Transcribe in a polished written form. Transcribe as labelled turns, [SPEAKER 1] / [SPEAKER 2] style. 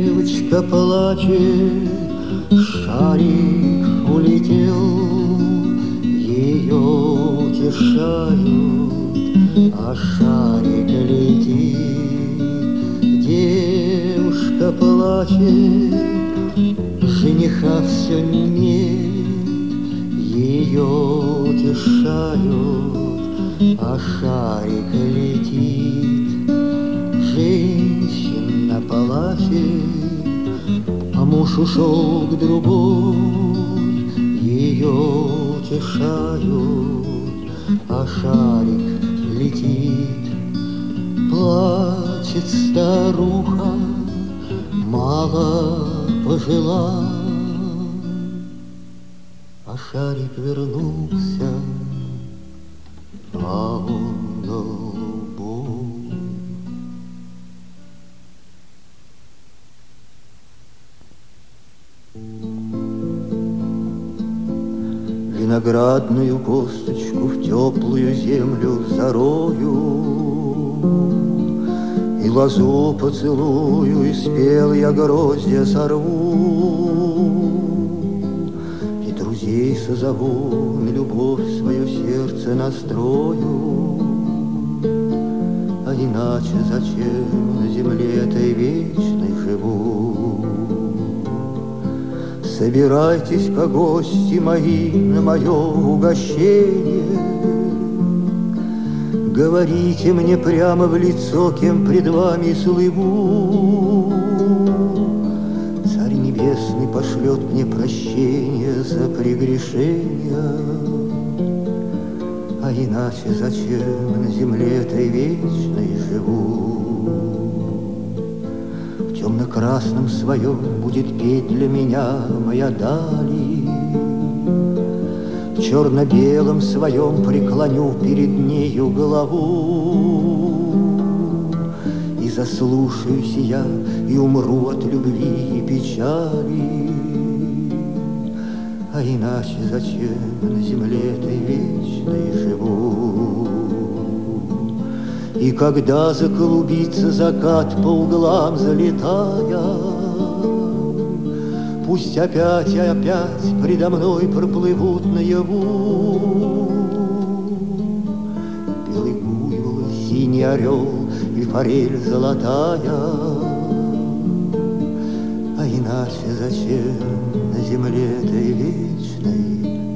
[SPEAKER 1] Девочка плачет, шарик улетел, ее утешают, а шарик летит. Девушка плачет, жениха все нет, ее утешают, а шарик летит. Женщина плачет, а муж ушел к другой, ее утешают, а шарик летит. Плачет старуха, мало пожила, а шарик вернулся, а он голубой. Виноградную косточку в теплую землю зарою, и лозу поцелую, и спелые гроздья сорву, и друзей созову, на любовь свое сердце настрою. А иначе зачем на земле этой вечной живу? Собирайтесь-ка, гости мои, на мое угощение. Говорите мне прямо в лицо, кем пред вами слыву. Царь Небесный пошлет мне прощение за прегрешения. А иначе зачем на земле этой вечной живу? В темно-красном своем будет петь для меня моя дали, в черно-белом своем преклоню перед нею голову. И заслушаюсь я, и умру от любви и печали. А иначе зачем на земле этой вечной живу? И когда заклубится закат по углам залетая, пусть опять и опять предо мной проплывут наяву белый буйвол, синий орел и форель золотая. А иначе зачем на земле этой вечной